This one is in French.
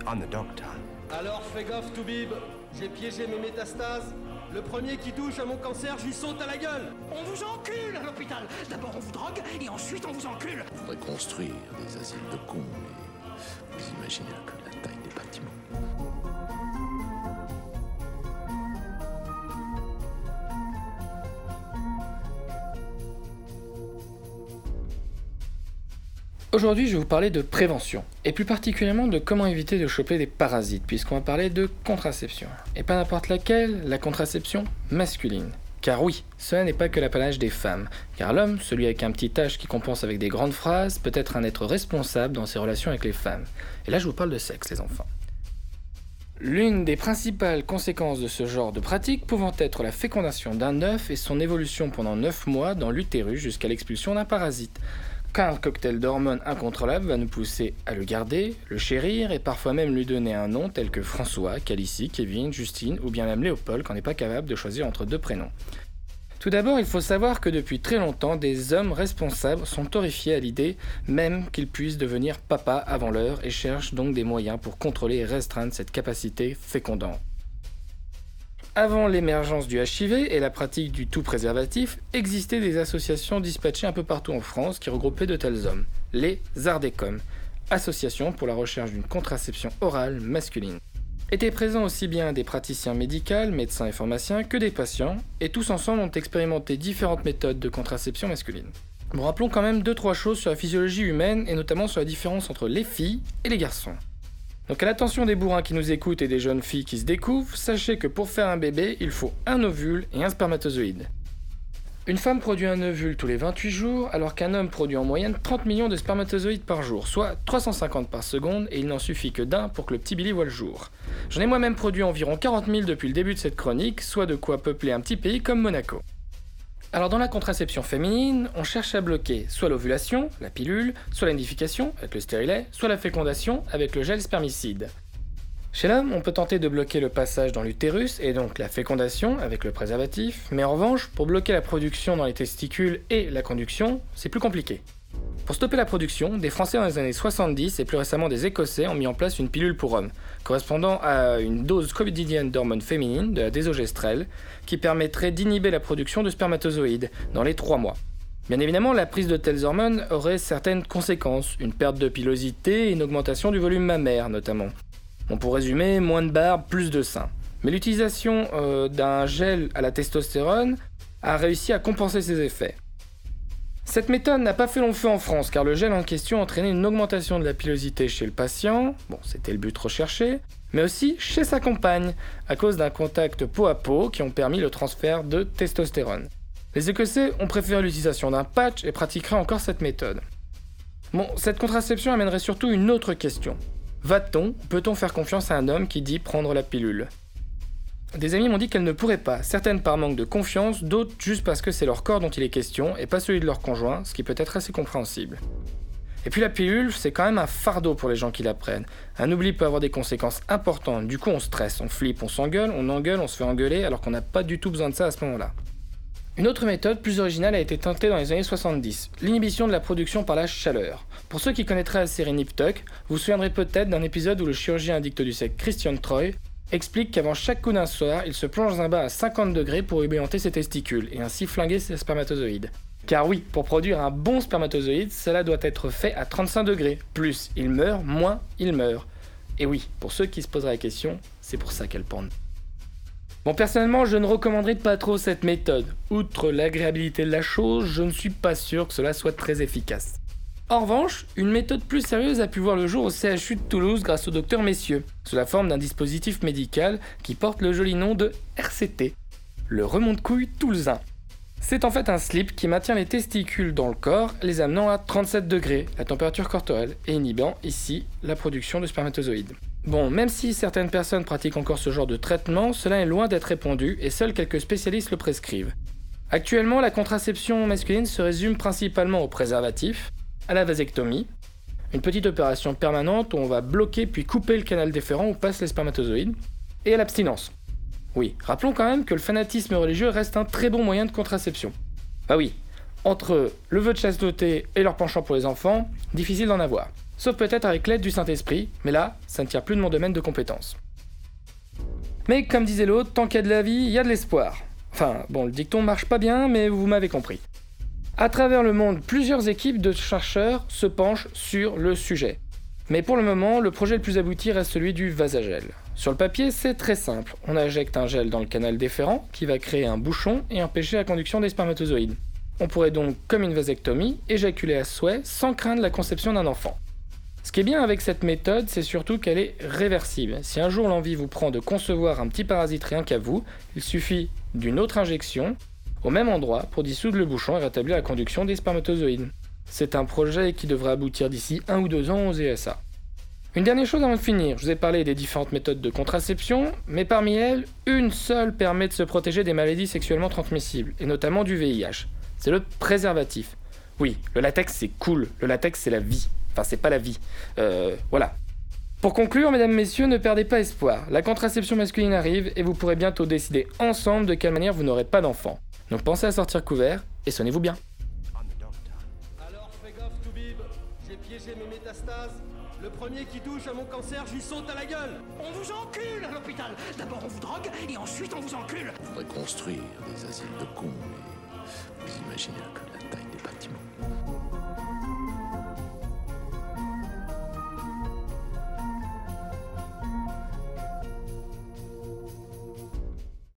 I'm the doctor. Alors fais gaffe, Toubib. J'ai piégé mes métastases. Le premier qui touche à mon cancer, j'y saute à la gueule. On vous encule à l'hôpital. D'abord on vous drogue et ensuite on vous encule. On faudrait construire des asiles de cons, mais vous imaginez un peu la taille des bâtiments. Aujourd'hui, je vais vous parler de prévention, et plus particulièrement de comment éviter de choper des parasites, puisqu'on va parler de contraception. Et pas n'importe laquelle, la contraception masculine. Car oui, cela n'est pas que l'apanage des femmes, car l'homme, celui avec un petit H qui compense avec des grandes phrases, peut être un être responsable dans ses relations avec les femmes. Et là, je vous parle de sexe, les enfants. L'une des principales conséquences de ce genre de pratique pouvant être la fécondation d'un œuf et son évolution pendant 9 mois dans l'utérus jusqu'à l'expulsion d'un parasite. Car un cocktail d'hormones incontrôlable va nous pousser à le garder, le chérir et parfois même lui donner un nom tel que François, Calici, Kevin, Justine ou bien même Léopold quand on n'est pas capable de choisir entre 2 prénoms. Tout d'abord, il faut savoir que depuis très longtemps, des hommes responsables sont horrifiés à l'idée même qu'ils puissent devenir papa avant l'heure et cherchent donc des moyens pour contrôler et restreindre cette capacité fécondante. Avant l'émergence du HIV et la pratique du tout préservatif, existaient des associations dispatchées un peu partout en France qui regroupaient de tels hommes, les Ardécom, association pour la recherche d'une contraception orale masculine. Étaient présents aussi bien des praticiens médicaux, médecins et pharmaciens, que des patients, et tous ensemble ont expérimenté différentes méthodes de contraception masculine. Bon, rappelons quand même 2-3 choses sur la physiologie humaine et notamment sur la différence entre les filles et les garçons. Donc à l'attention des bourrins qui nous écoutent et des jeunes filles qui se découvrent, sachez que pour faire un bébé, il faut un ovule et un spermatozoïde. Une femme produit un ovule tous les 28 jours, alors qu'un homme produit en moyenne 30 millions de spermatozoïdes par jour, soit 350 par seconde, et il n'en suffit que d'un pour que le petit Billy voie le jour. J'en ai moi-même produit environ 40 000 depuis le début de cette chronique, soit de quoi peupler un petit pays comme Monaco. Alors dans la contraception féminine, on cherche à bloquer soit l'ovulation, la pilule, soit la nidification, avec le stérilet, soit la fécondation, avec le gel spermicide. Chez l'homme, on peut tenter de bloquer le passage dans l'utérus, et donc la fécondation, avec le préservatif, mais en revanche, pour bloquer la production dans les testicules et la conduction, c'est plus compliqué. Pour stopper la production, des Français dans les années 70 et plus récemment des Écossais ont mis en place une pilule pour hommes, correspondant à une dose quotidienne d'hormones féminines, de la désogestrel, qui permettrait d'inhiber la production de spermatozoïdes dans les 3 mois. Bien évidemment, la prise de telles hormones aurait certaines conséquences, une perte de pilosité et une augmentation du volume mammaire notamment. Bon, pour résumer, moins de barbe, plus de seins. Mais l'utilisation d'un gel à la testostérone a réussi à compenser ces effets. Cette méthode n'a pas fait long feu en France car le gel en question entraînait une augmentation de la pilosité chez le patient, bon c'était le but recherché, mais aussi chez sa compagne, à cause d'un contact peau à peau qui ont permis le transfert de testostérone. Les Écossais ont préféré l'utilisation d'un patch et pratiqueraient encore cette méthode. Bon, cette contraception amènerait surtout une autre question. Va-t-on, peut-on faire confiance à un homme qui dit prendre la pilule ? Des amis m'ont dit qu'elles ne pourraient pas, certaines par manque de confiance, d'autres juste parce que c'est leur corps dont il est question et pas celui de leur conjoint, ce qui peut être assez compréhensible. Et puis la pilule, c'est quand même un fardeau pour les gens qui la prennent. Un oubli peut avoir des conséquences importantes, du coup on stresse, on flippe, on s'engueule, on se fait engueuler alors qu'on n'a pas du tout besoin de ça à ce moment-là. Une autre méthode plus originale a été tentée dans les années 70, l'inhibition de la production par la chaleur. Pour ceux qui connaîtraient la série Nip Tuck, vous vous souviendrez peut-être d'un épisode où le chirurgien addict du sexe Christian Troy explique qu'avant chaque coup d'un soir, il se plonge dans un bain à 50 degrés pour ébouillanter ses testicules et ainsi flinguer ses spermatozoïdes. Car oui, pour produire un bon spermatozoïde, cela doit être fait à 35 degrés. Plus il meurt, moins il meurt. Et oui, pour ceux qui se poseraient la question, c'est pour ça qu'elle pend. Bon, personnellement, je ne recommanderais pas trop cette méthode. Outre l'agréabilité de la chose, je ne suis pas sûr que cela soit très efficace. En revanche, une méthode plus sérieuse a pu voir le jour au CHU de Toulouse grâce au docteur Messieux, sous la forme d'un dispositif médical qui porte le joli nom de RCT, le remonte-couille toulousain. C'est en fait un slip qui maintient les testicules dans le corps, les amenant à 37 degrés, la température corporelle, et inhibant ici la production de spermatozoïdes. Bon, même si certaines personnes pratiquent encore ce genre de traitement, cela est loin d'être répandu et seuls quelques spécialistes le prescrivent. Actuellement, la contraception masculine se résume principalement au préservatif, à la vasectomie, une petite opération permanente où on va bloquer puis couper le canal déférent où passent les spermatozoïdes, et à l'abstinence. Oui, rappelons quand même que le fanatisme religieux reste un très bon moyen de contraception. Ah oui, entre le vœu de chasteté et leur penchant pour les enfants, difficile d'en avoir. Sauf peut-être avec l'aide du Saint-Esprit, mais là, ça ne tire plus de mon domaine de compétences. Mais comme disait l'autre, tant qu'il y a de la vie, il y a de l'espoir. Enfin, bon, le dicton marche pas bien, mais vous m'avez compris. À travers le monde, plusieurs équipes de chercheurs se penchent sur le sujet. Mais pour le moment, le projet le plus abouti reste celui du vasagel. Sur le papier, c'est très simple. On injecte un gel dans le canal déférent qui va créer un bouchon et empêcher la conduction des spermatozoïdes. On pourrait donc, comme une vasectomie, éjaculer à souhait sans craindre la conception d'un enfant. Ce qui est bien avec cette méthode, c'est surtout qu'elle est réversible. Si un jour l'envie vous prend de concevoir un petit parasite rien qu'à vous, il suffit d'une autre injection au même endroit pour dissoudre le bouchon et rétablir la conduction des spermatozoïdes. C'est un projet qui devrait aboutir d'ici 1 ou 2 ans aux ESA. Une dernière chose avant de finir, je vous ai parlé des différentes méthodes de contraception, mais parmi elles, une seule permet de se protéger des maladies sexuellement transmissibles, et notamment du VIH. C'est le préservatif. Oui, le latex c'est cool, le latex c'est la vie. Enfin, c'est pas la vie. Voilà. Pour conclure, mesdames, messieurs, ne perdez pas espoir. La contraception masculine arrive et vous pourrez bientôt décider ensemble de quelle manière vous n'aurez pas d'enfant. Donc pensez à sortir couvert et sonnez-vous bien. Alors fais gaffe, Toubib. J'ai piégé mes métastases. Le premier qui touche à mon cancer, j'y saute à la gueule. On vous encule à l'hôpital. D'abord on vous drogue et ensuite on vous encule. On faudrait construire des asiles de cons, mais vous imaginez un peu la taille des bâtiments.